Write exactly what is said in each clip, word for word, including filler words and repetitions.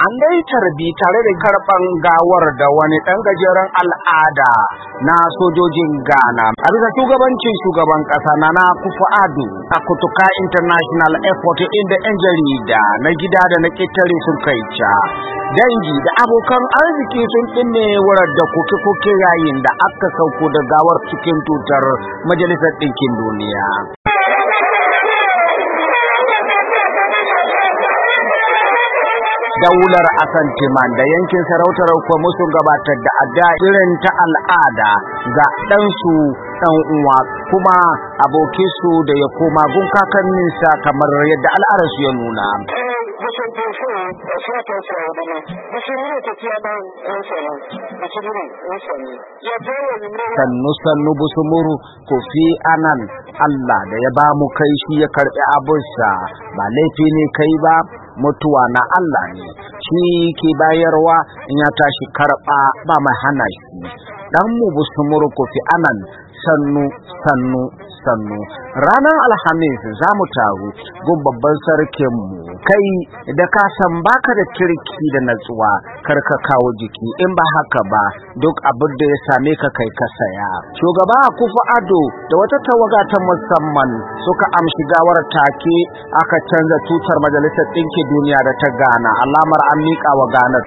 an dai tarbi tare da karban gawar da wani dan gajeren al'ada na sojojin Ghana a bisa shugabancin shugaban kasa Nana Akufo-Addo a Kotoka International Airport inda yan jarida na gida da na ketare sun kai ca dangi da abokan arziki sun dinne wurar da koke-koke yayin da aka sauko da gawar cikin tutar Majalisar Ɗinkin Duniya. Daular Asanteman da yankin sarautar Kwamo sun gabatar da adda irin ta al'ada ga ɗansu ɗan uwa kuma abokinsu da ya koma gun kakanninsa kamar yadda al'adarsu ya nuna. Sannu sannu busumuru Kofi Annan, Allah da ya ba mu kai shi ya karɓi abinsa, ba laifi ne kai ba, mutuwa na Allah ne, shi ke bayarwa in ya tashi karɓa ba mai hana shi. Dan mu busumuru Kofi Annan, sannu sannu sannu. Ranar Alhamis za mu taru gun babban sarkinmu. Kai da ka san baka da kirki da natsuwa, kar ka kawo jiki, in ba haka ba duk abin da ya same ka kai ka saya. Shugaba Akufo-Addo da wata tawaga ta musamman suka amshi gawar take aka canza tutar Majalisar Ɗinkin Duniya da ta Ghana, alamar an miƙa wa Ghana.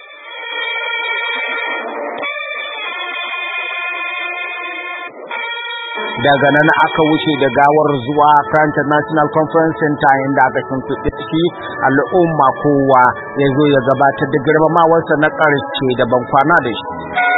Daga nan aka wuce da gawar zuwa International Conference Center inda aka shimfiɗe shi al'umma kowa ya zo ya gabatar da girmamawarsa na ƙarshe da ban kwana da shi.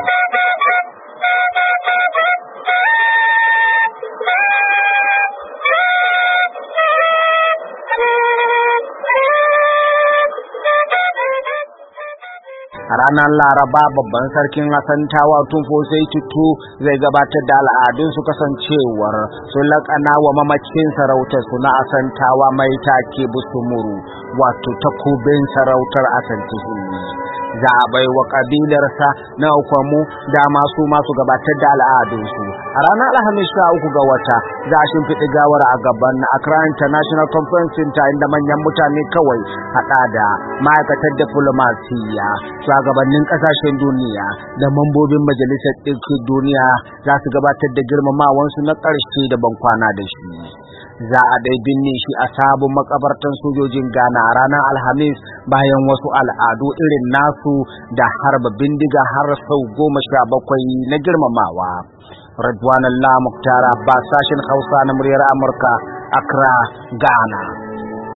A ranar Laraba babban sarkin Asantawa Tumfo sai Tutu zai gabatar da al'adun su kasancewar sun laƙana wa mamacin sarautar su na Asantawa mai take busumuru, wato takobin sarautar Asantehilli. Za a bai wa kabilarsa na Okwamu dama su masu gabatar da al'adunsu. A ranar Alhamis sha uku ga wata za a shimfiɗi gawar a gaban Accra International Conference Center inda manyan mutane kawai haɗa da ma'aikatar diflomasiyya, shugabannin ƙasashen duniya da mambobin Majalisar Ɗinkin Duniya za su gabatar da girmamawansu na ƙarshe da ban kwana da shi. Za a dai binne shi a sabon makabartan sojojin Ghana a ranar Alhamis bayan wasu al'adu irin nasu da harba bindiga har sau goma sha bakwai na girmamawa. Radwanallah Muktar Abbas, sashen Hausa na muryar Amurka, Accra, Ghana.